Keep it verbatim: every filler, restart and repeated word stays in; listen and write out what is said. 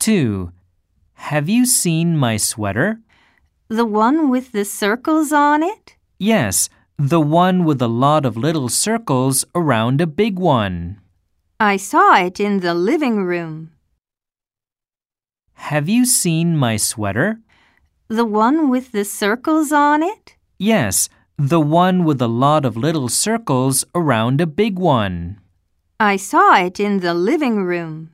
two. Have you seen my sweater? The one with the circles on it? Yes, the one with a lot of little circles around a big one. I saw it in the living room. Have you seen my sweater? The one with the circles on it? Yes, the one with a lot of little circles around a big one. I saw it in the living room.